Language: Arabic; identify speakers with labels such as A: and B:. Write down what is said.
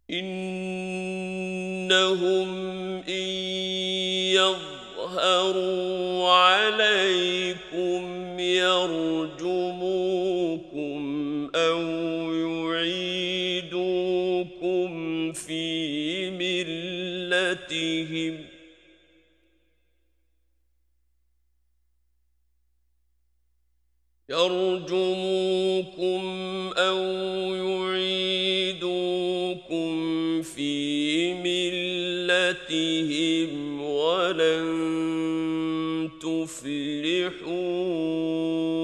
A: إنهم إن يظهروا عليكم يرجموكم أو يعيدوكم في ملتهم ولن تفلحوا